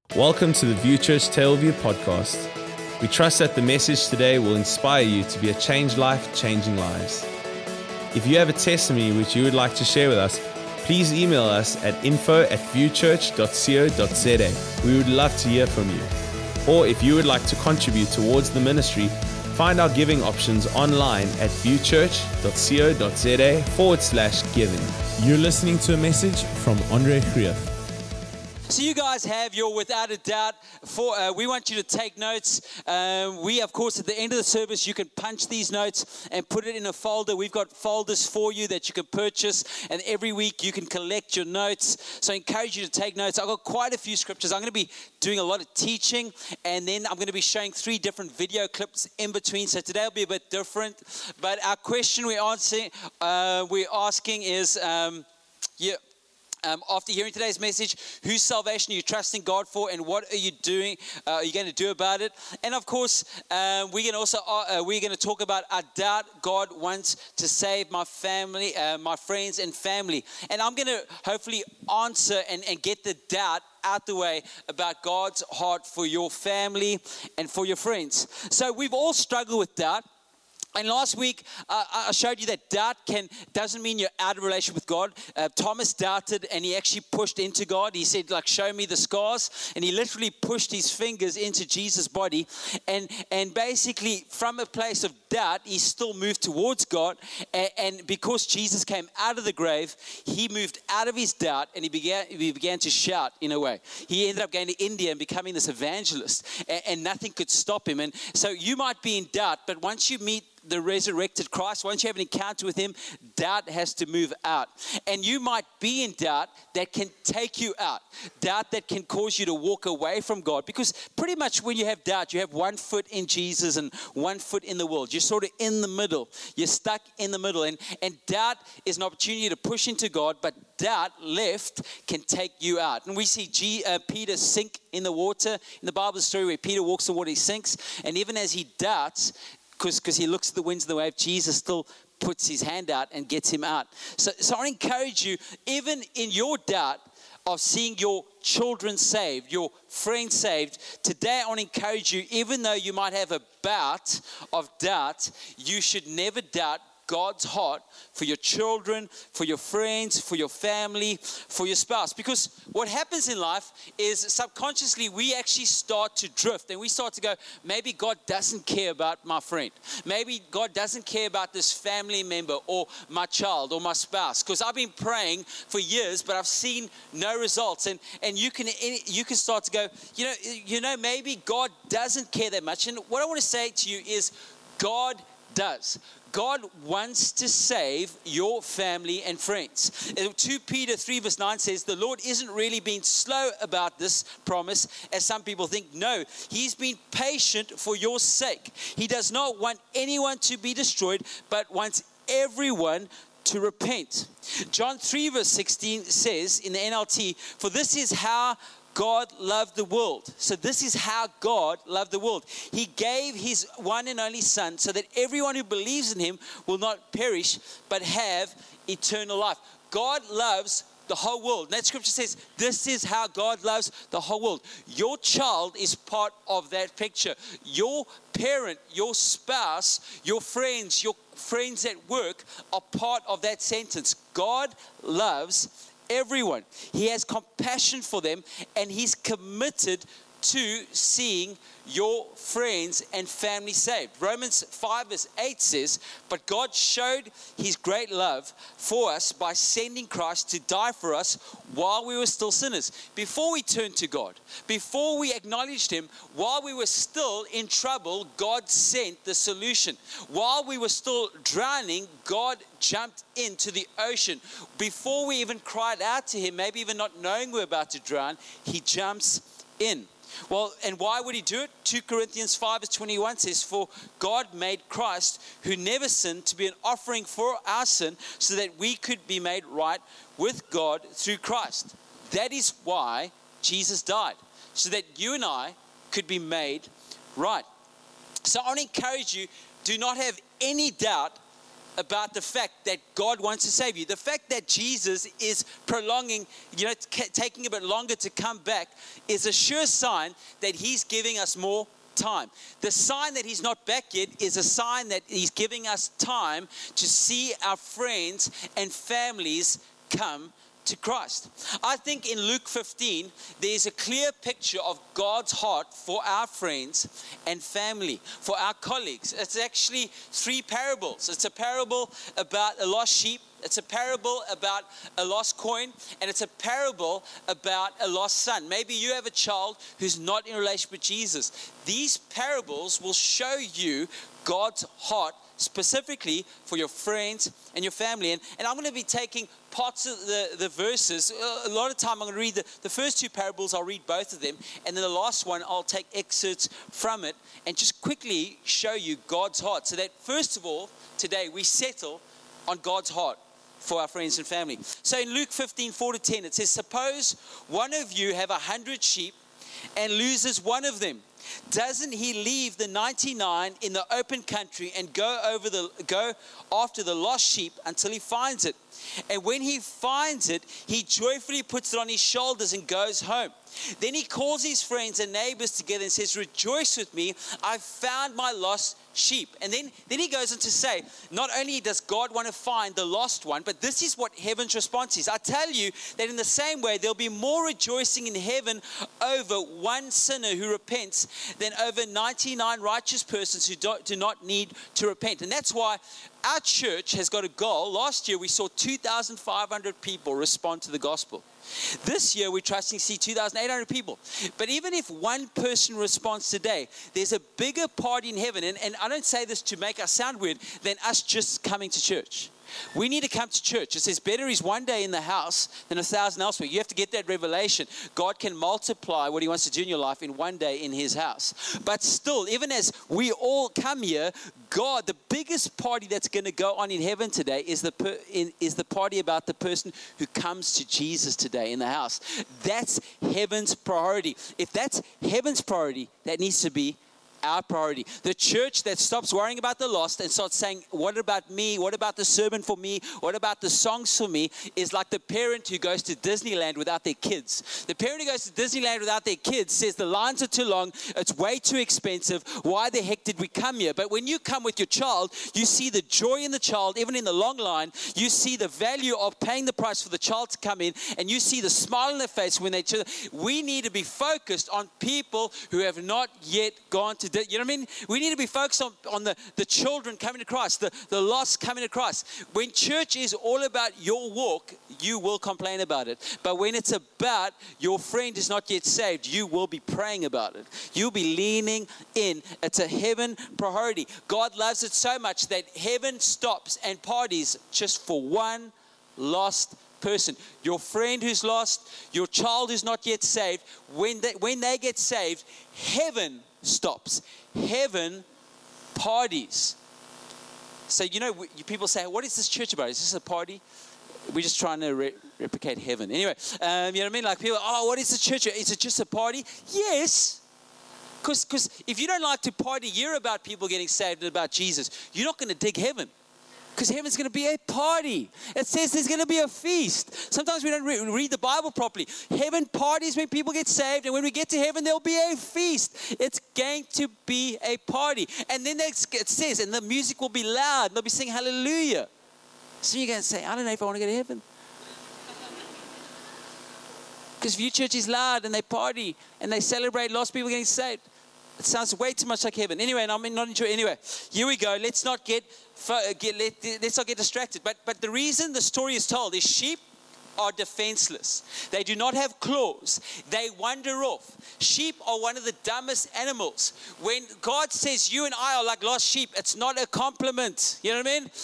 Welcome to the View Church Tailview podcast. We trust that the message today will inspire you to be a changed life, changing lives. If you have a testimony which you would like to share with us, please email us at info@viewchurch.co.za. We would love to hear from you. Or if you would like to contribute towards the ministry, find our giving options online at viewchurch.co.za/giving. You're listening to a message from Andre Krief. So you guys have your without a doubt. We want you to take notes. We, of course, at the end of the service, you can punch these notes and put it in a folder. We've got folders for you that you can purchase, and every week you can collect your notes. So I encourage you to take notes. I've got quite a few scriptures. I'm going to be doing a lot of teaching, and then I'm going to be showing 3 different video clips in between. So today will be a bit different. But our question we're asking is, after hearing today's message, whose salvation are you trusting God for, and what are you doing? Are you going to do about it? And of course, we're going to talk about I doubt God wants to save my family, my friends and family. And I'm going to hopefully answer and get the doubt out the way about God's heart for your family and for your friends. So we've all struggled with doubt. And last week, I showed you that doubt doesn't mean you're out of relation with God. Thomas doubted, and he actually pushed into God. He said, show me the scars. And he literally pushed his fingers into Jesus' body. And basically, from a place of doubt, he still moved towards God. And because Jesus came out of the grave, he moved out of his doubt, and he began to shout in a way. He ended up going to India and becoming this evangelist. And nothing could stop him. And so you might be in doubt, but once you meet the resurrected Christ, once you have an encounter with him, doubt has to move out. And you might be in doubt that can take you out. Doubt that can cause you to walk away from God. Because pretty much when you have doubt, you have one foot in Jesus and one foot in the world. You're sort of in the middle. You're stuck in the middle. And doubt is an opportunity to push into God, but doubt left can take you out. And we see Peter sink in the water. In the Bible story where Peter walks on water, he sinks. And even as he doubts, because he looks at the winds and the wave, Jesus still puts his hand out and gets him out. So I encourage you, even in your doubt of seeing your children saved, your friends saved, today I want to encourage you, even though you might have a bout of doubt, you should never doubt God's heart for your children, for your friends, for your family, for your spouse. Because what happens in life is subconsciously we actually start to drift and we start to go, maybe God doesn't care about my friend. Maybe God doesn't care about this family member or my child or my spouse. Because I've been praying for years, but I've seen no results. And you can start to go, maybe God doesn't care that much. And what I want to say to you is God does. God wants to save your family and friends. 2 Peter 3 verse 9 says, the Lord isn't really being slow about this promise, as some people think. No, he's been patient for your sake. He does not want anyone to be destroyed, but wants everyone to repent. John 3 verse 16 says in the NLT, for this is how God loved the world. So this is how God loved the world. He gave his one and only Son so that everyone who believes in him will not perish but have eternal life. God loves the whole world. And that scripture says this is how God loves the whole world. Your child is part of that picture. Your parent, your spouse, your friends at work are part of that sentence. God loves everyone. He has compassion for them, and he's committed to seeing your friends and family saved. Romans 5 verse 8 says, but God showed his great love for us by sending Christ to die for us while we were still sinners. Before we turned to God, before we acknowledged him, while we were still in trouble, God sent the solution. While we were still drowning, God jumped into the ocean. Before we even cried out to him, maybe even not knowing we're about to drown, he jumps in. Well, and why would he do it? 2 Corinthians 5 verse 21 says, for God made Christ, who never sinned, to be an offering for our sin, so that we could be made right with God through Christ. That is why Jesus died, so that you and I could be made right. So I want to encourage you, do not have any doubt about the fact that God wants to save you. The fact that Jesus is prolonging, taking a bit longer to come back is a sure sign that he's giving us more time. The sign that he's not back yet is a sign that he's giving us time to see our friends and families come to Christ. I think in Luke 15, there's a clear picture of God's heart for our friends and family, for our colleagues. It's actually 3 parables. It's a parable about a lost sheep, it's a parable about a lost coin, and it's a parable about a lost son. Maybe you have a child who's not in a relationship with Jesus. These parables will show you God's heart specifically for your friends and your family. And I'm going to be taking parts of the verses. A lot of time I'm going to read the first 2 parables. I'll read both of them. And then the last one, I'll take excerpts from it and just quickly show you God's heart. So that first of all, today we settle on God's heart for our friends and family. So in Luke 15, 4-10, it says, suppose one of you have 100 sheep and loses one of them. Doesn't he leave the 99 in the open country and go after the lost sheep until he finds it? And when he finds it, he joyfully puts it on his shoulders and goes home. Then he calls his friends and neighbors together and says, rejoice with me, I've found my lost sheep. And then he goes on to say, not only does God want to find the lost one, but this is what heaven's response is. I tell you that in the same way, there'll be more rejoicing in heaven over one sinner who repents than over 99 righteous persons who do not need to repent. And that's why our church has got a goal. Last year, we saw 2,500 people respond to the gospel. This year, we're trusting to see 2,800 people. But even if one person responds today, there's a bigger party in heaven. And I don't say this to make us sound weird, than us just coming to church. We need to come to church. It says better is one day in the house than 1,000 elsewhere. You have to get that revelation. God can multiply what he wants to do in your life in one day in his house. But still, even as we all come here, God, the biggest party that's going to go on in heaven today is the party about the person who comes to Jesus today in the house. That's heaven's priority. If that's heaven's priority, that needs to be our priority. The church that stops worrying about the lost and starts saying, what about me? What about the sermon for me? What about the songs for me? Is like the parent who goes to Disneyland without their kids. The parent who goes to Disneyland without their kids says the lines are too long, it's way too expensive, why the heck did we come here? But when you come with your child, you see the joy in the child, even in the long line. You see the value of paying the price for the child to come in, and you see the smile on their face when they we need to be focused on people who have not yet gone to you know what I mean? We need to be focused on the children coming to Christ, the lost coming to Christ. When church is all about your walk, you will complain about it. But when it's about your friend is not yet saved, you will be praying about it. You'll be leaning in. It's a heaven priority. God loves it so much that heaven stops and parties just for one lost person. Your friend who's lost, your child who's not yet saved, when they get saved, heaven stops. Heaven parties. So, people say, what is this church about? Is this a party? We're just trying to replicate heaven. Anyway, you know what I mean? Like people, what is the church? Is it just a party? Yes. Because if you don't like to party, hear about people getting saved and about Jesus, you're not going to dig heaven. Because heaven's going to be a party. It says there's going to be a feast. Sometimes we don't read the Bible properly. Heaven parties when people get saved. And when we get to heaven, there'll be a feast. It's going to be a party. And then it says, and the music will be loud. And they'll be singing hallelujah. So you're going to say, I don't know if I want to go to heaven. Because View Church is loud and they party and they celebrate lost people getting saved. It sounds way too much like heaven. Anyway, and I'm not into it. Anyway, here we go. Let's not get distracted. But the reason the story is told is sheep are defenseless. They do not have claws. They wander off. Sheep are one of the dumbest animals. When God says you and I are like lost sheep, it's not a compliment. You know what I mean?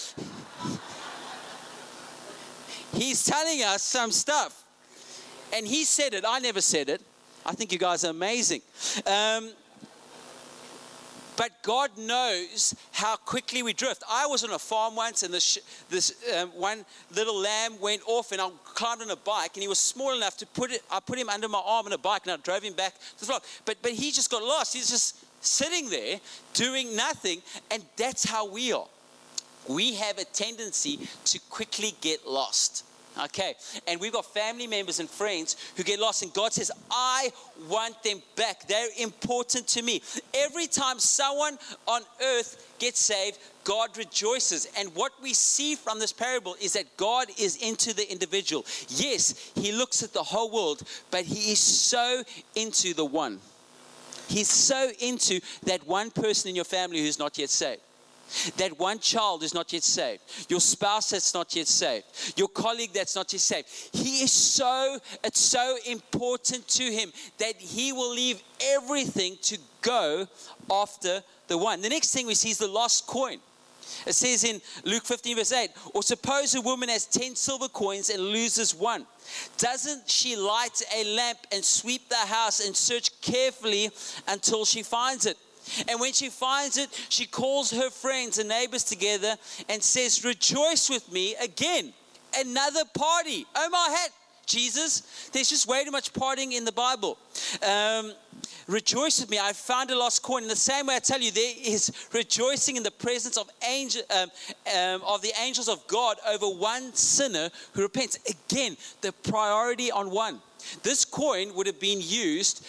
He's telling us some stuff. And he said it. I never said it. I think you guys are amazing. But God knows how quickly we drift. I was on a farm once, and this one little lamb went off, and I climbed on a bike, and he was small enough to I put him under my arm on a bike, and I drove him back to the flock. But he just got lost. He's just sitting there doing nothing, and that's how we are. we have a tendency to quickly get lost. Okay, and we've got family members and friends who get lost, and God says, I want them back. They're important to me. Every time someone on earth gets saved, God rejoices. And what we see from this parable is that God is into the individual. Yes, he looks at the whole world, but he is so into the one. He's so into that one person in your family who's not yet saved. That one child is not yet saved. Your spouse that's not yet saved. Your colleague that's not yet saved. It's so important to him that he will leave everything to go after the one. The next thing we see is the lost coin. It says in Luke 15 verse 8, or suppose a woman has 10 silver coins and loses one. Doesn't she light a lamp and sweep the house and search carefully until she finds it? And when she finds it, she calls her friends and neighbors together and says, rejoice with me again. Another party. Oh my hat, Jesus. There's just way too much partying in the Bible. Rejoice with me. I found a lost coin. In the same way, I tell you, there is rejoicing in the presence of the angels of God over one sinner who repents. Again, the priority on one. This coin would have been used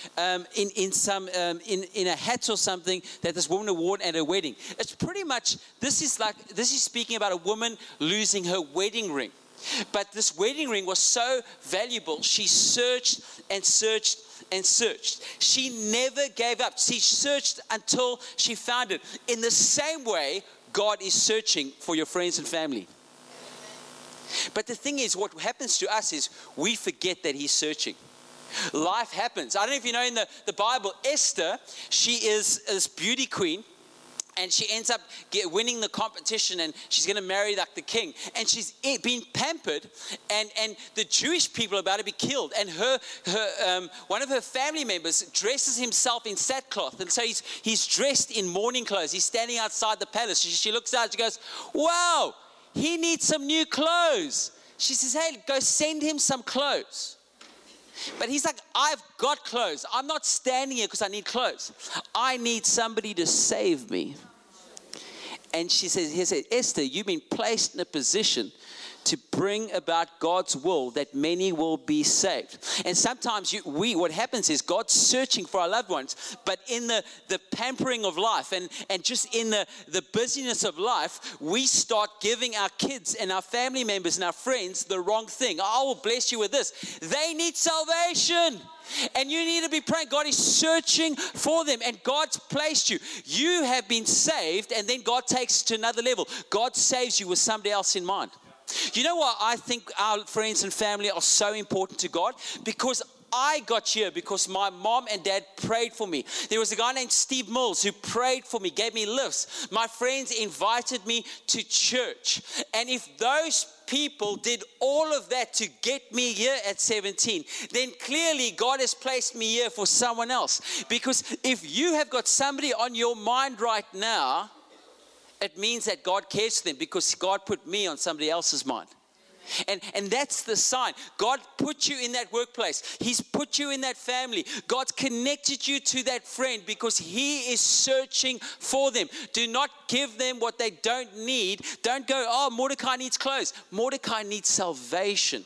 in a hat or something that this woman wore at her wedding. It's pretty much, this is speaking about a woman losing her wedding ring. But this wedding ring was so valuable, she searched and searched and searched. She never gave up. She searched until she found it. In the same way, God is searching for your friends and family. But the thing is, what happens to us is we forget that he's searching. Life happens. I don't know if you know in the Bible, Esther, she is this beauty queen. And she ends up winning the competition, and she's going to marry like the king. And she's been pampered, and the Jewish people are about to be killed. And one of her family members dresses himself in sackcloth, and so he's dressed in mourning clothes. He's standing outside the palace. She looks out. She goes, "Wow, he needs some new clothes." She says, "Hey, go send him some clothes." But he's like, I've got clothes. I'm not standing here because I need clothes. I need somebody to save me. And she says, Esther, you've been placed in a position to bring about God's will that many will be saved. And sometimes what happens is God's searching for our loved ones, but in the pampering of life and just in the busyness of life, we start giving our kids and our family members and our friends the wrong thing. I will bless you with this. They need salvation. And you need to be praying. God is searching for them, and God's placed you. You have been saved, and then God takes it to another level. God saves you with somebody else in mind. You know why I think our friends and family are so important to God? Because I got here because my mom and dad prayed for me. There was a guy named Steve Mills who prayed for me, gave me lifts. My friends invited me to church. And if those people did all of that to get me here at 17, then clearly God has placed me here for someone else. Because if you have got somebody on your mind right now, it means that God cares for them, because God put me on somebody else's mind. And that's the sign. God put you in that workplace. He's put you in that family. God's connected you to that friend because he is searching for them. Do not give them what they don't need. Don't go, oh, Mordecai needs clothes. Mordecai needs salvation.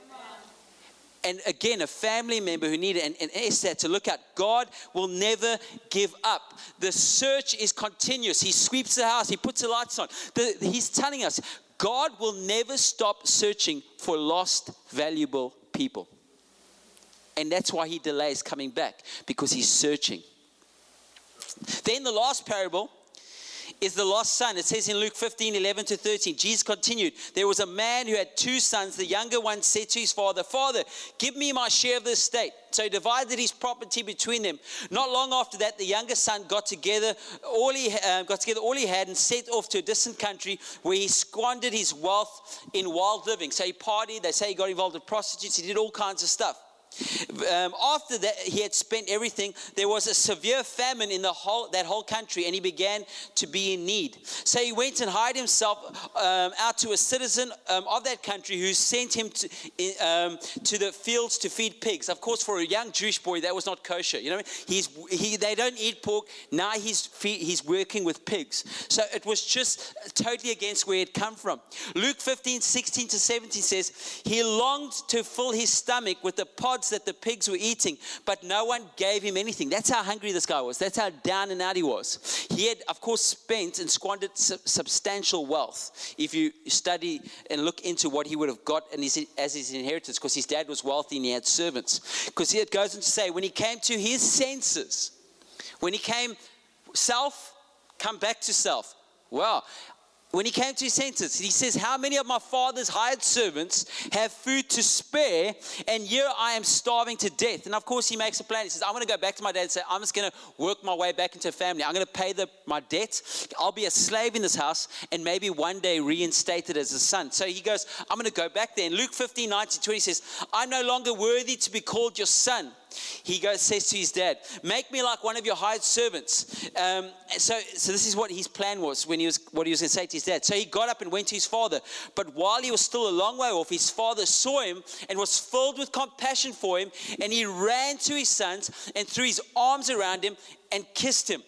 And again, a family member who needed, and Esther to look at, God will never give up. The search is continuous. He sweeps the house. He puts the lights on. He's telling us, God will never stop searching for lost, valuable people. And that's why he delays coming back, because he's searching. Then the last parable is the lost son. It says in Luke 15, 11 to 13, Jesus continued, there was a man who had 2 sons. The younger one said to his father, Father, give me my share of the estate. So he divided his property between them. Not long after that, the younger son got together all he had and set off to a distant country where he squandered his wealth in wild living. So he partied. They say he got involved with prostitutes. He did all kinds of stuff. After that, he had spent everything. There was a severe famine in that whole country, and he began to be in need. So he went and hired himself out to a citizen of that country, who sent him to the fields to feed pigs. Of course, for a young Jewish boy, that was not kosher. You know, they don't eat pork. Now he's working with pigs. So it was just totally against where it come from. Luke 15:16-17 says, he longed to fill his stomach with the pods that the pigs were eating, but no one gave him anything. That's how hungry this guy was. That's how down and out he was. He had, of course, spent and squandered substantial wealth. If you study and look into what he would have got as his inheritance, because his dad was wealthy and he had servants. Because it goes on to say, when he came to his senses, when he came come back to self. Wow. When he came to his senses, he says, how many of my father's hired servants have food to spare, and here I am starving to death? And of course, he makes a plan. He says, I'm going to go back to my dad and say, I'm just going to work my way back into a family. I'm going to pay my debt. I'll be a slave in this house, and maybe one day reinstated as a son. So he goes, I'm going to go back there. And Luke 15:19-20 says, I'm no longer worthy to be called your son. He says to his dad, make me like one of your hired servants. So this is what his plan was, what he was going to say to his dad. So he got up and went to his father. But while he was still a long way off, his father saw him and was filled with compassion for him. And he ran to his sons and threw his arms around him and kissed him.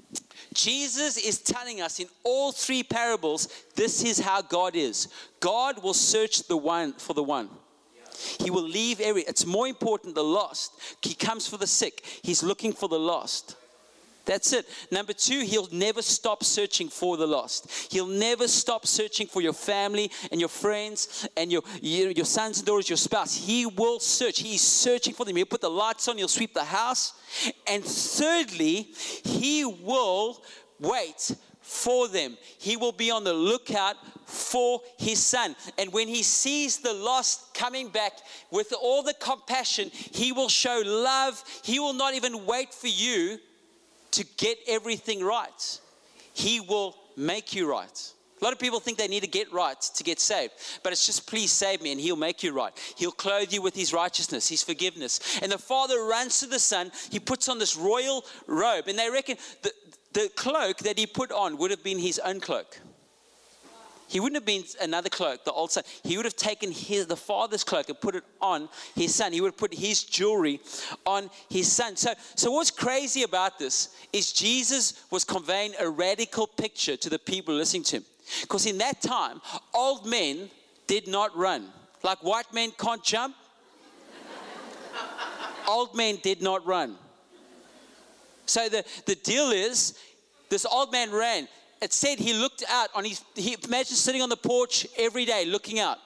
Jesus is telling us in all three parables, this is how God is. God will search for the one. He will leave it's more important, the lost. He comes for the sick. He's looking for the lost. That's it. Number two, he'll never stop searching for the lost. He'll never stop searching for your family and your friends and your sons and daughters, your spouse. He will search. He's searching for them. He'll put the lights on. He'll sweep the house. And thirdly, he will wait for them. He will be on the lookout for his son. And when he sees the lost coming back with all the compassion, he will show love. He will not even wait for you to get everything right. He will make you right. A lot of people think they need to get right to get saved. But it's just, please save me, and he'll make you right. He'll clothe you with his righteousness, his forgiveness. And the father runs to the son. He puts on this royal robe. And they reckon the cloak that he put on would have been his own cloak. He wouldn't have been another cloak, the old son. He would have taken the father's cloak and put it on his son. He would have put his jewelry on his son. So what's crazy about this is Jesus was conveying a radical picture to the people listening to him. Because in that time, old men did not run. Like white men can't jump. Old men did not run. So the deal is, this old man ran. It said he looked out on imagine sitting on the porch every day looking out.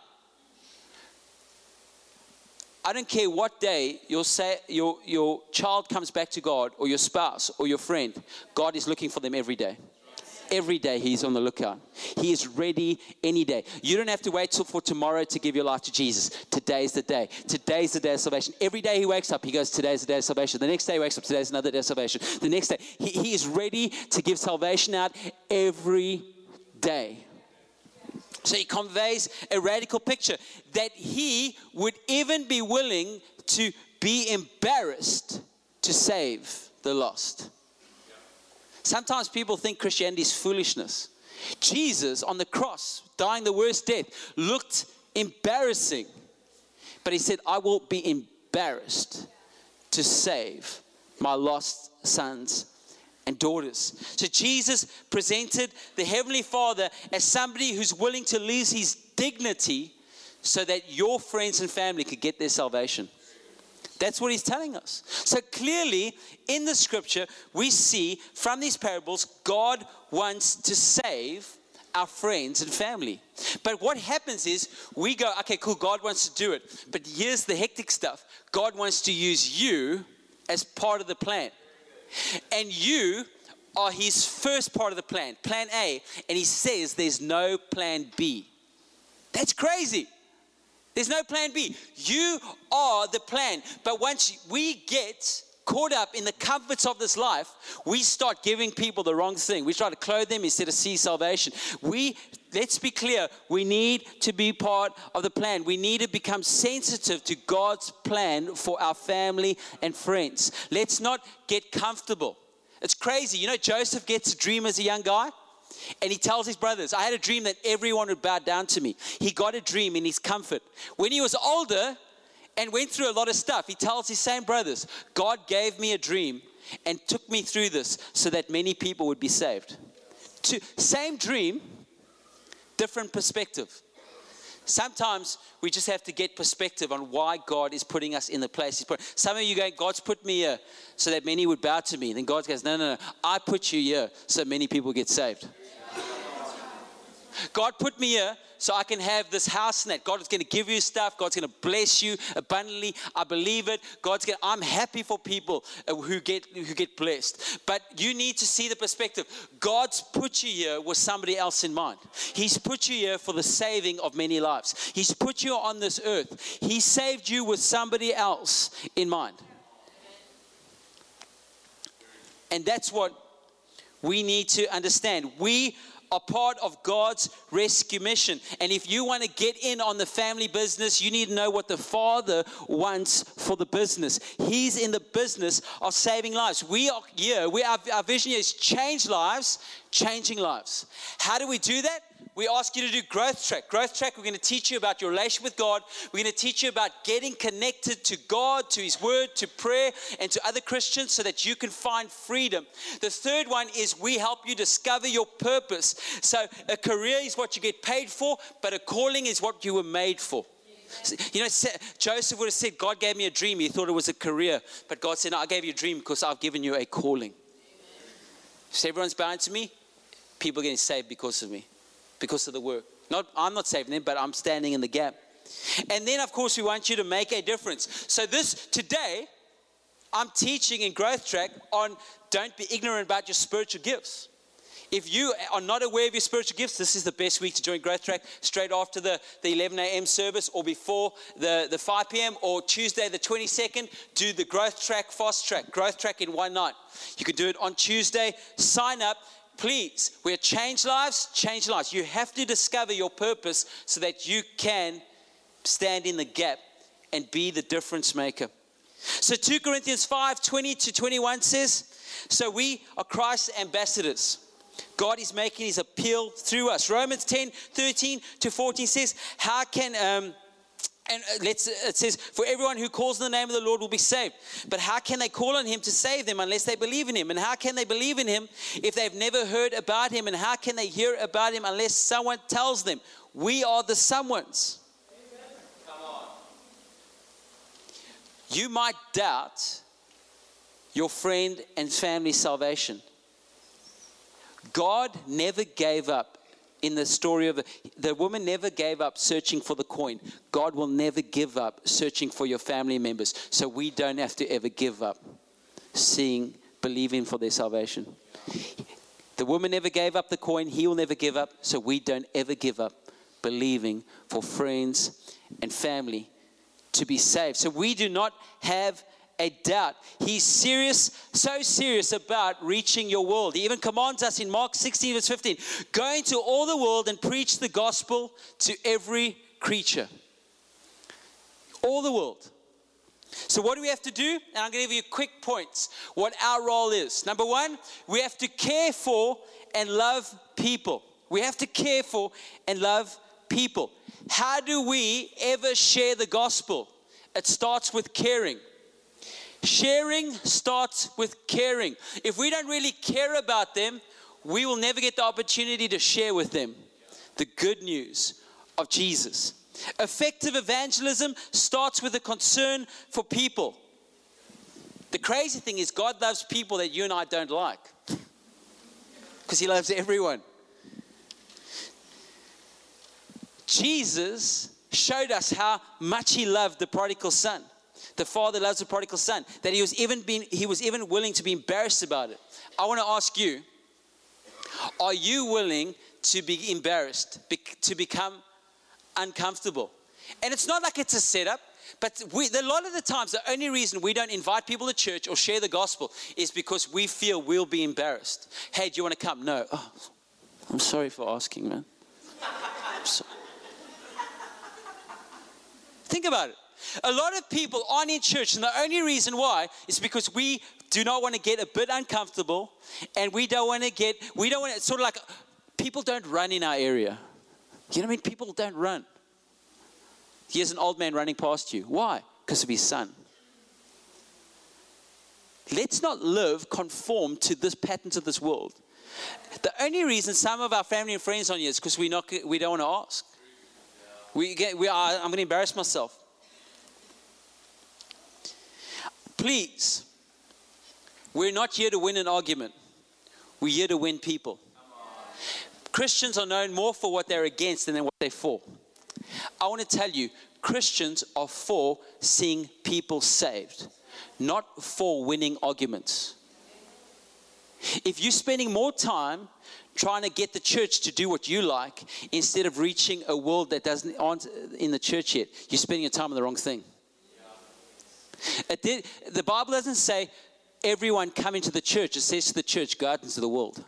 I don't care what day your child comes back to God, or your spouse or your friend, God is looking for them every day. Every day he's on the lookout. He is ready any day. You don't have to wait for tomorrow to give your life to Jesus. Today's the day. Today's the day of salvation. Every day he wakes up, he goes, today's the day of salvation. The next day he wakes up, today's another day of salvation. The next day, he is ready to give salvation out every day. So he conveys a radical picture that he would even be willing to be embarrassed to save the lost. Sometimes people think Christianity is foolishness. Jesus on the cross, dying the worst death, looked embarrassing. But he said, I will be embarrassed to save my lost sons and daughters. So Jesus presented the Heavenly Father as somebody who's willing to lose his dignity so that your friends and family could get their salvation. That's what he's telling us. So clearly, in the scripture, we see from these parables, God wants to save our friends and family. But what happens is, we go, okay, cool, God wants to do it. But here's the hectic stuff. God wants to use you as part of the plan. And you are his first part of the plan, plan A. And he says there's no plan B. That's crazy. There's no plan B. You are the plan. But once we get caught up in the comforts of this life, we start giving people the wrong thing. We try to clothe them instead of see salvation. We let's be clear. We need to be part of the plan. We need to become sensitive to God's plan for our family and friends. Let's not get comfortable. It's crazy. You know, Joseph gets a dream as a young guy. And he tells his brothers, I had a dream that everyone would bow down to me. He got a dream in his comfort. When he was older and went through a lot of stuff, he tells his same brothers, God gave me a dream and took me through this so that many people would be saved. Same dream, different perspective. Sometimes we just have to get perspective on why God is putting us in the place He's put. Some of you go, God's put me here so that many would bow to me. Then God goes, no. I put you here so many people get saved. God put me here so I can have this house and that. God is going to give you stuff. God's going to bless you abundantly. I believe it. I'm happy for people who get blessed. But you need to see the perspective. God's put you here with somebody else in mind. He's put you here for the saving of many lives. He's put you on this earth. He saved you with somebody else in mind. And that's what we need to understand. We are part of God's rescue mission. And if you want to get in on the family business, you need to know what the Father wants for the business. He's in the business of saving lives. We are here. Our vision is change lives, changing lives. How do we do that? We ask you to do Growth Track. Growth Track, we're going to teach you about your relationship with God. We're going to teach you about getting connected to God, to His Word, to prayer, and to other Christians so that you can find freedom. The third one is we help you discover your purpose. So a career is what you get paid for, but a calling is what you were made for. You know, Joseph would have said, God gave me a dream. He thought it was a career. But God said, no, I gave you a dream because I've given you a calling. So everyone's bowing to me, people are getting saved because of me. Because of the work. I'm not saving them, but I'm standing in the gap. And then, of course, we want you to make a difference. So today, I'm teaching in Growth Track on don't be ignorant about your spiritual gifts. If you are not aware of your spiritual gifts, this is the best week to join Growth Track, straight after the 11 a.m. service or before the 5 p.m. or Tuesday the 22nd, do the Growth Track Fast Track. Growth Track in one night. You can do it on Tuesday. Sign up. Please, we're change lives, change lives. You have to discover your purpose so that you can stand in the gap and be the difference maker. So 2 Corinthians 5:20-21 says, so we are Christ's ambassadors. God is making His appeal through us. Romans 10:13-14 says, how can... it says, for everyone who calls on the name of the Lord will be saved. But how can they call on Him to save them unless they believe in Him? And how can they believe in Him if they've never heard about Him? And how can they hear about Him unless someone tells them? We are the someones. Come on. You might doubt your friend and family's salvation. God never gave up. In the story of the woman never gave up searching for the coin. God will never give up searching for your family members. So we don't have to ever give up believing for their salvation. The woman never gave up the coin. He will never give up. So we don't ever give up believing for friends and family to be saved. So we do not have a doubt. He's serious, so serious about reaching your world. He even commands us in Mark 16 verse 15, go into all the world and preach the gospel to every creature. All the world. So what do we have to do? And I'm going to give you quick points what our role is. Number one, we have to care for and love people. We have to care for and love people. How do we ever share the gospel? It starts with caring. Sharing starts with caring. If we don't really care about them, we will never get the opportunity to share with them the good news of Jesus. Effective evangelism starts with a concern for people. The crazy thing is God loves people that you and I don't like because He loves everyone. Jesus showed us how much He loved the prodigal son. The father loves the prodigal son, that he was even willing to be embarrassed about it. I want to ask you, are you willing to be embarrassed, to become uncomfortable? And it's not like it's a setup, but a lot of the times, the only reason we don't invite people to church or share the gospel is because we feel we'll be embarrassed. Hey, do you want to come? No. Oh, I'm sorry for asking, man. Think about it. A lot of people aren't in church, and the only reason why is because we do not want to get a bit uncomfortable, and we don't want to, sort of like, people don't run in our area. You know what I mean? People don't run. Here's an old man running past you. Why? Because of his son. Let's not live conformed to this patterns of this world. The only reason some of our family and friends aren't here is because we don't want to ask. I'm going to embarrass myself. Please, we're not here to win an argument. We're here to win people. Christians are known more for what they're against than what they're for. I want to tell you, Christians are for seeing people saved, not for winning arguments. If you're spending more time trying to get the church to do what you like instead of reaching a world that aren't in the church yet, you're spending your time on the wrong thing. The Bible doesn't say everyone come into the church. It says to the church, go out into the world.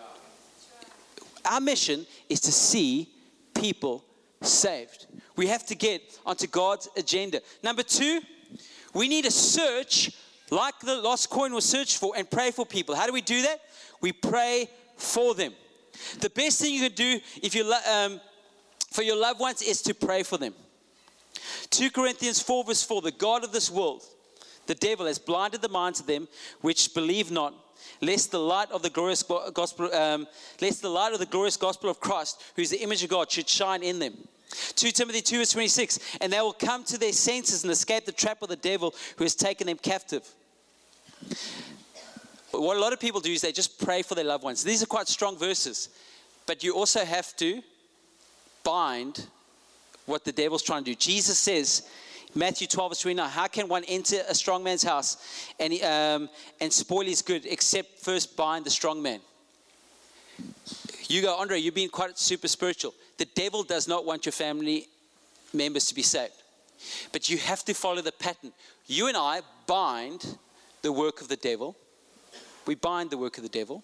Our mission is to see people saved. We have to get onto God's agenda. Number 2, we need to search like the lost coin was searched for and pray for people. How do we do that? We pray for them. The best thing you can do if you for your loved ones is to pray for them. 2 Corinthians 4 verse 4, the God of this world, the devil, has blinded the minds of them which believe not, lest the light of the glorious gospel, of Christ, who is the image of God, should shine in them. 2 Timothy 2 verse 26, and they will come to their senses and escape the trap of the devil who has taken them captive. What a lot of people do is they just pray for their loved ones. These are quite strong verses, but you also have to bind what the devil's trying to do. Jesus says, Matthew 12 verse 29, how can one enter a strong man's house and spoil his good except first bind the strong man? You go, Andre, you've been quite super spiritual. The devil does not want your family members to be saved. But you have to follow the pattern. You and I bind the work of the devil. We bind the work of the devil.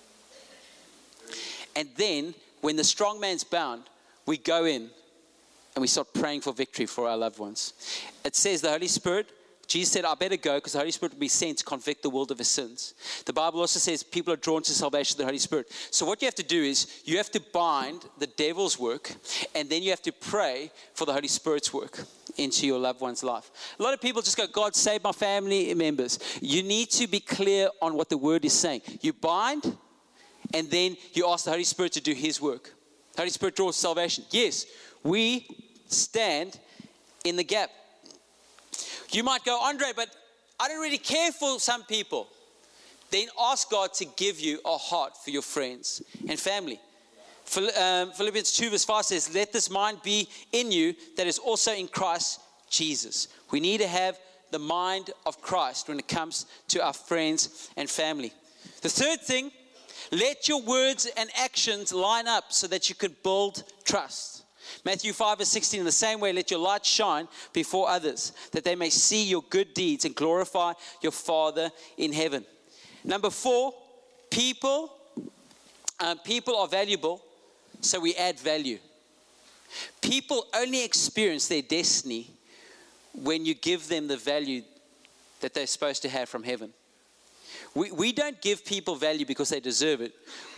And then when the strong man's bound, we go in and we start praying for victory for our loved ones. It says the Holy Spirit, Jesus said, I better go because the Holy Spirit will be sent to convict the world of his sins. The Bible also says people are drawn to salvation through the Holy Spirit. So what you have to do is you have to bind the devil's work, and then you have to pray for the Holy Spirit's work into your loved one's life. A lot of people just go, God, save my family members. You need to be clear on what the word is saying. You bind, and then you ask the Holy Spirit to do his work. The Holy Spirit draws salvation. Yes, we stand in the gap. You might go, Andre, but I don't really care for some people. Then ask God to give you a heart for your friends and family. Philippians 2 verse 5 says, let this mind be in you that is also in Christ Jesus. We need to have the mind of Christ when it comes to our friends and family. The third thing, let your words and actions line up so that you can build trust. Matthew 5 verse 16, in the same way, let your light shine before others, that they may see your good deeds and glorify your Father in heaven. Number 4, people are valuable, so we add value. People only experience their destiny when you give them the value that they're supposed to have from heaven. We don't give people value because they deserve it.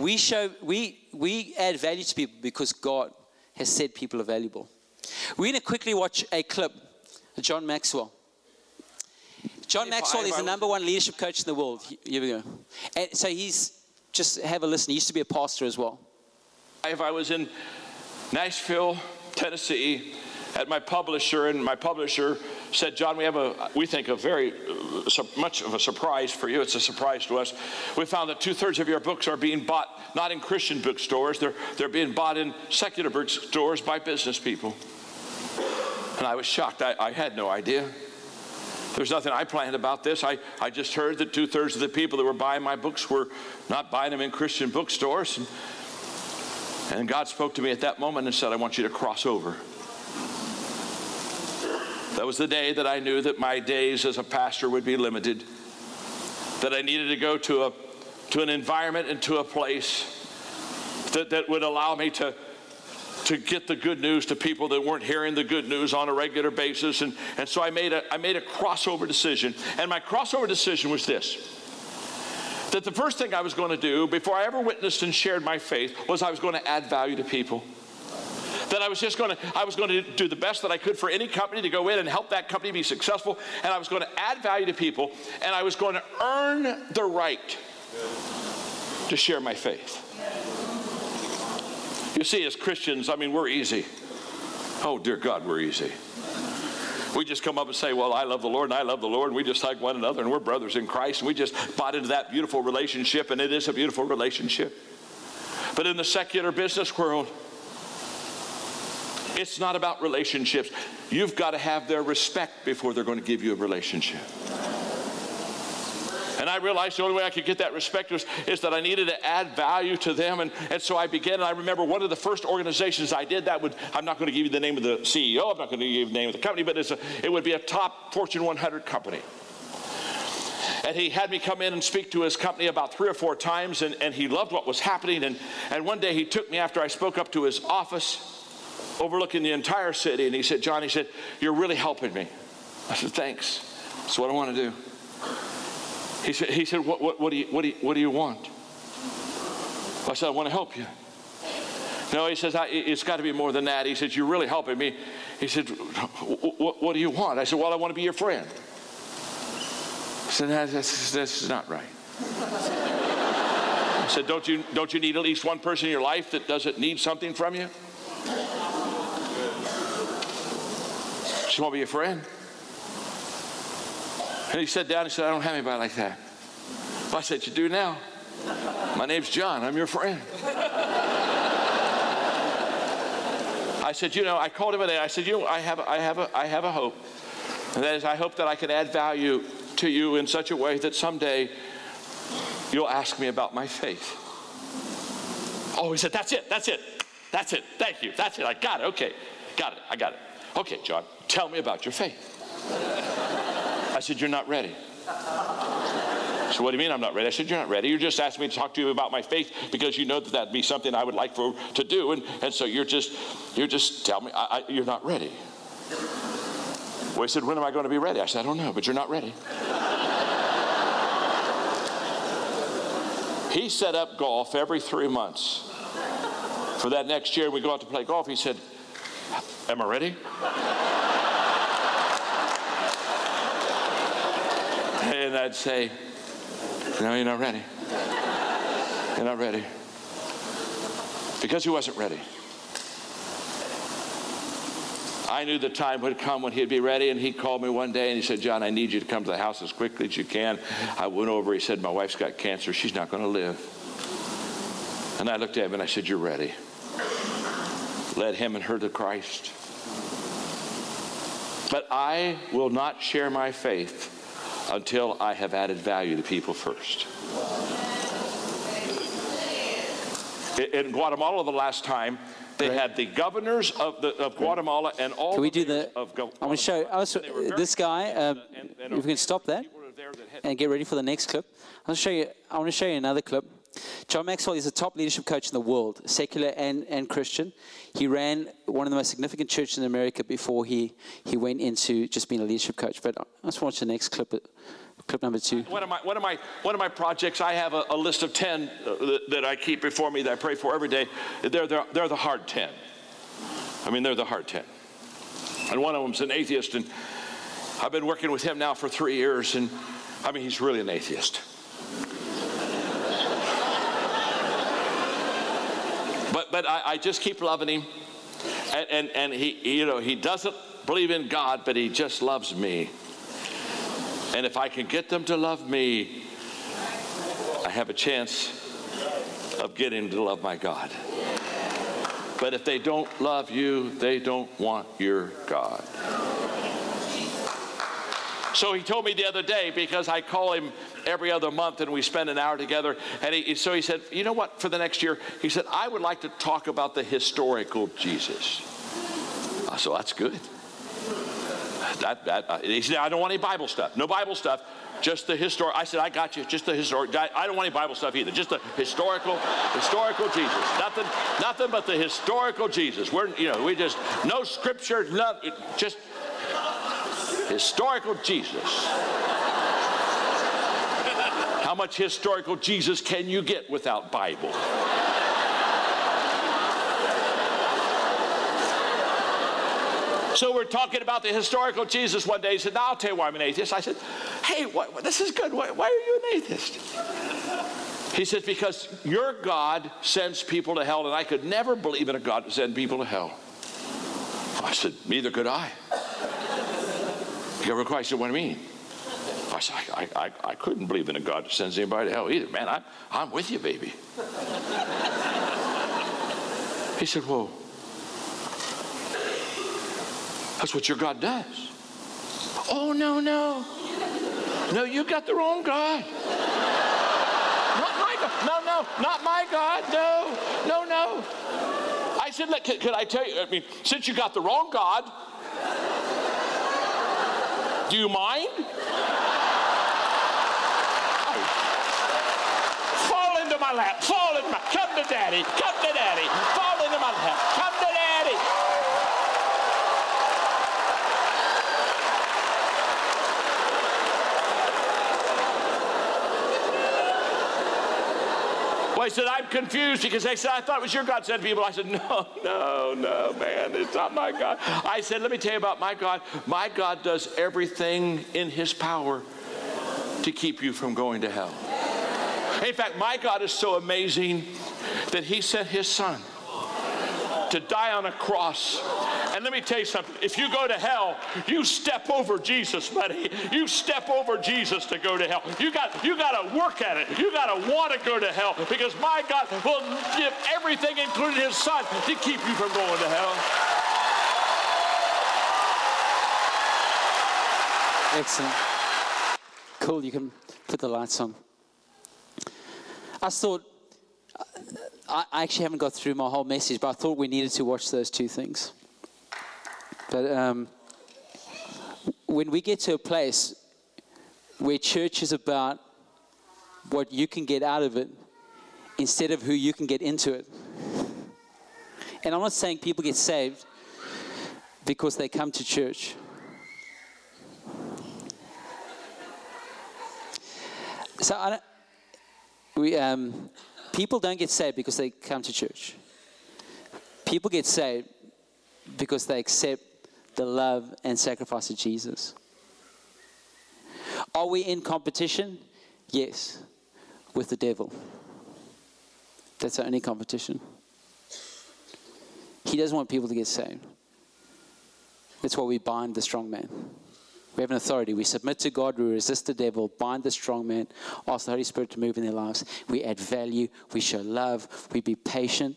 We add value to people because God has said people are valuable. We're going to quickly watch a clip of John Maxwell. John Maxwell is the number one leadership coach in the world. Here we go. And so just have a listen. He used to be a pastor as well. If I was in Nashville, Tennessee, at my publisher, and my publisher said, John, we think a very much of a surprise for you. It's a surprise to us. We found that 2/3 of your books are being bought not in Christian bookstores. They're being bought in secular bookstores by business people. And I was shocked. I had no idea. There's nothing I planned about this. I just heard that 2/3 of the people that were buying my books were not buying them in Christian bookstores. And God spoke to me at that moment and said, I want you to cross over. That was the day that I knew that my days as a pastor would be limited, that I needed to go to an environment and to a place that would allow me to to get the good news to people that weren't hearing the good news on a regular basis. And so I made a crossover decision. And my crossover decision was this: that the first thing I was going to do before I ever witnessed and shared my faith was I was going to add value to people. That I was going to do the best that I could for any company to go in and help that company be successful. And I was going to add value to people. And I was going to earn the right to share my faith. You see, as Christians, I mean, we're easy. Oh, dear God, we're easy. We just come up and say, well, I love the Lord and I love the Lord, and we just like one another, and we're brothers in Christ, and we just bought into that beautiful relationship, and it is a beautiful relationship. But in the secular business world, it's not about relationships. You've got to have their respect before they're going to give you a relationship. And I realized the only way I could get that respect is that I needed to add value to them. And so I began, and I remember one of the first organizations I did I'm not going to give you the name of the CEO, I'm not going to give you the name of the company, but it would be a top Fortune 100 company. And he had me come in and speak to his company about 3 or 4 times, and he loved what was happening. And one day he took me after I spoke up to his office overlooking the entire city, and he said, John, he said, you're really helping me. I said, thanks. That's what I want to do. He said, what do you want? I said, I want to help you. No, he says, it's got to be more than that. He said, you're really helping me. He said, what do you want? I said, well, I want to be your friend. I said, that's not right. I said, don't you need at least one person in your life that doesn't need something from you? Just want to be a friend. And he sat down and said, I don't have anybody like that. Well, I said, you do now. My name's John. I'm your friend. I said, I called him today. I said, I have a hope. And that is, I hope that I can add value to you in such a way that someday you'll ask me about my faith. Oh, he said, that's it. Thank you. That's it. I got it. Okay. I got it. Okay, John, tell me about your faith. I said, you're not ready. So what do you mean I'm not ready? I said, you're not ready. You're just asking me to talk to you about my faith because you know that that'd be something I would like to do. And so you're just telling me you're not ready. Well, he said, when am I going to be ready? I said, I don't know, but you're not ready. He set up golf every 3 months. For that next year, we go out to play golf. He said, am I ready? And I'd say, no, you're not ready. You're not ready. Because he wasn't ready. I knew the time would come when he'd be ready, and he called me one day and he said, John, I need you to come to the house as quickly as you can. I went over, he said, my wife's got cancer. She's not going to live. And I looked at him and I said, you're ready. Led him and her to Christ. But I will not share my faith until I have added value to people first. In Guatemala the last time, they had the governors of Guatemala and all. Can we do the? I'm going to show this guy. If we can stop that and get ready for the next clip. I want to show you another clip. John Maxwell is a top leadership coach in the world, secular and Christian. He ran one of the most significant churches in America before he went into just being a leadership coach. But let's watch the next clip. Clip number 2. One of my projects, I have a list of 10 that I keep before me that I pray for every day. They're the hard 10. I mean, they're the hard 10. And one of them's an atheist, and I've been working with him now for 3 years, and I mean, he's really an atheist. But I just keep loving him, and he doesn't believe in God, but he just loves me. And if I can get them to love me, I have a chance of getting to love my God. But if they don't love you, they don't want your God. So he told me the other day, because I call him every other month and we spend an hour together, and so he said, you know what, for the next year, he said, I would like to talk about the historical Jesus. So that's good. He said, I don't want any Bible stuff. No Bible stuff. Just the historic. I said, I got you. Just the historic. I don't want any Bible stuff either. Just the historical Jesus. Nothing but the historical Jesus. We just no scripture. Just historical Jesus. How much historical Jesus can you get without Bible? So we're talking about the historical Jesus one day. He said, now I'll tell you why I'm an atheist. I said, hey, this is good. Why are you an atheist? He says, because your God sends people to hell, and I could never believe in a God to send people to hell. I said, neither could I. He said, what do you mean? I said, I couldn't believe in a God that sends anybody to hell either. Man, I'm with you, baby. He said, well, that's what your God does. Oh, no. No, you got the wrong God. Not my God. No, not my God. No. I said, look, could I tell you, since you got the wrong God, do you mind? Fall into my lap. Come to daddy. Fall into my lap. Come to daddy. Well, he said, I'm confused because they said, I thought it was your God sent people. I said, no, man, it's not my God. I said, let me tell you about my God. My God does everything in his power to keep you from going to hell. In fact, my God is so amazing that he sent his son to die on a cross. And let me tell you something. If you go to hell, you step over Jesus, buddy. You step over Jesus to go to hell. You got to work at it. You got to want to go to hell because my God will give everything, including his son, to keep you from going to hell. Excellent. Cool. You can put the lights on. I thought, I actually haven't got through my whole message, but I thought we needed to watch those two things. But when we get to a place where church is about what you can get out of it instead of who you can get into it. And I'm not saying people get saved because they come to church. So people don't get saved because they come to church. People get saved because they accept the love and sacrifice of Jesus. Are we in competition? Yes, with the devil. That's our only competition. He doesn't want people to get saved. That's why we bind the strong man. We have an authority. We submit to God. We resist the devil. Bind the strong man. Ask the Holy Spirit to move in their lives. We add value. We show love. We be patient.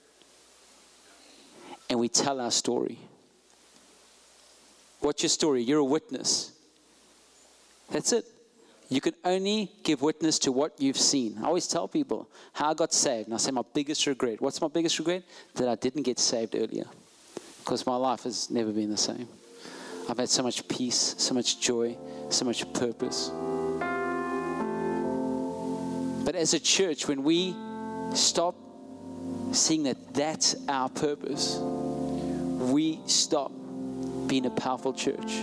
And we tell our story. What's your story? You're a witness. That's it. You can only give witness to what you've seen. I always tell people how I got saved. And I say my biggest regret. What's my biggest regret? That I didn't get saved earlier. Because my life has never been the same. I've had so much peace, so much joy, so much purpose. But as a church, when we stop seeing that that's our purpose, we stop being a powerful church.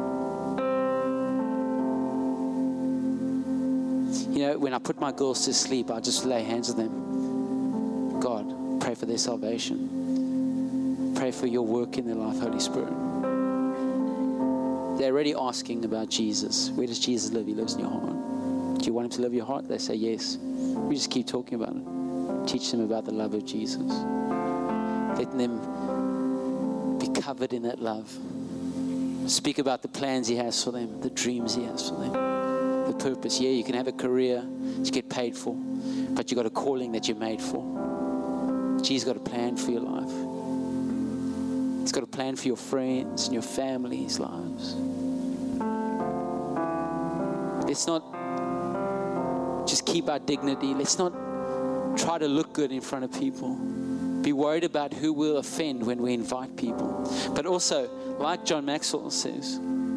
You know, when I put my girls to sleep, I just lay hands on them. God, pray for their salvation. Pray for your work in their life, Holy Spirit. They're already asking about Jesus. Where does Jesus live? He lives in your heart. Do you want him to live in your heart? They say yes. We just keep talking about it. Teach them about the love of Jesus. Let them be covered in that love. Speak about the plans he has for them, the dreams he has for them, the purpose. Yeah, you can have a career that you get paid for, but you've got a calling that you're made for. Jesus got a plan for your life. He's got a plan for your friends and your family's lives. Let's not just keep our dignity. Let's not try to look good in front of people. Be worried about who will offend when we invite people. But also, like John Maxwell says,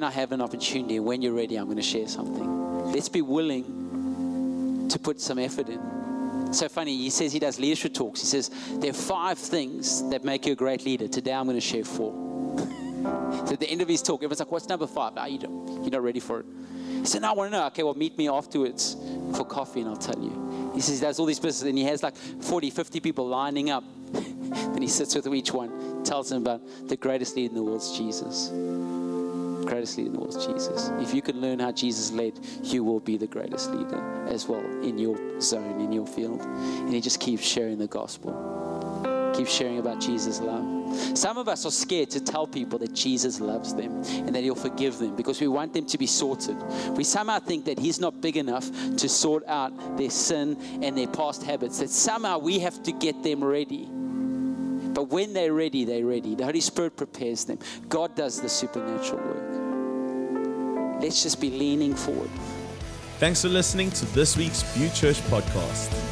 when I have an opportunity, when you're ready, I'm going to share something. Let's be willing to put some effort in. So funny, he says he does leadership talks. He says, there are 5 things that make you a great leader. Today I'm going to share 4. So at the end of his talk, everyone's like, what's number 5? You're not ready for it. He said, no, I want to know. Okay, well, meet me afterwards for coffee and I'll tell you. He says he does all these business and he has like 40, 50 people lining up. Then he sits with each one, tells them about the greatest leader in the world is Jesus. Greatest leader in the world is Jesus. If you can learn how Jesus led, you will be the greatest leader as well in your zone, in your field. And he just keeps sharing the gospel. Keep sharing about Jesus' love. Some of us are scared to tell people that Jesus loves them and that he'll forgive them because we want them to be sorted. We somehow think that he's not big enough to sort out their sin and their past habits, that somehow we have to get them ready. But when they're ready, they're ready. The Holy Spirit prepares them. God does the supernatural work. Let's just be leaning forward. Thanks for listening to this week's View Church podcast.